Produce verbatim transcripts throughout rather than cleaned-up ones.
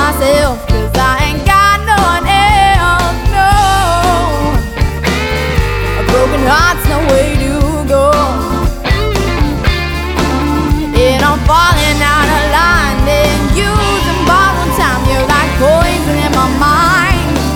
myself, 'cause I ain't got no one else, no. A broken heart's no way to go, and I'm falling out of line, then using borrowed time. You're like poison in my mind.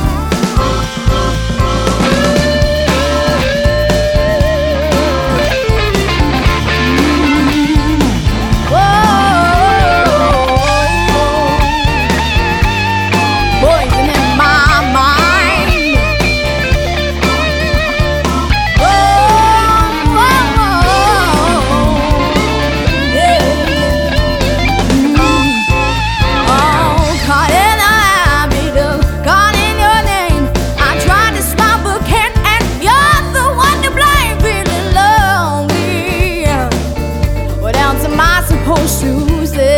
To say,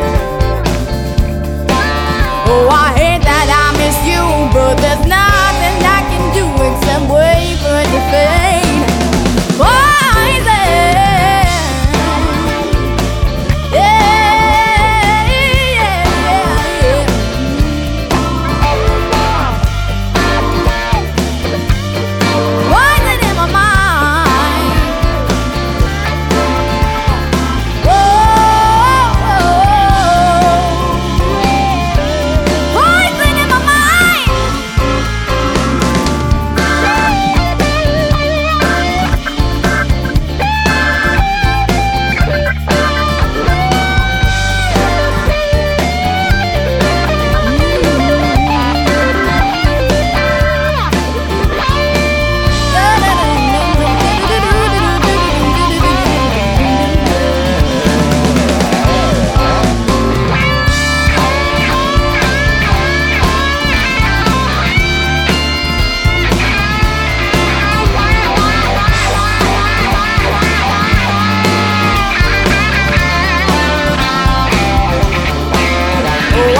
oh, I hate that I miss you, but there's nothing I can do except wait for it to fade. Poison, yeah, yeah, yeah, yeah. Poison in my mind.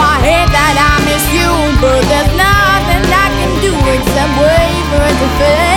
But there's nothing I can do except wait for it to fade.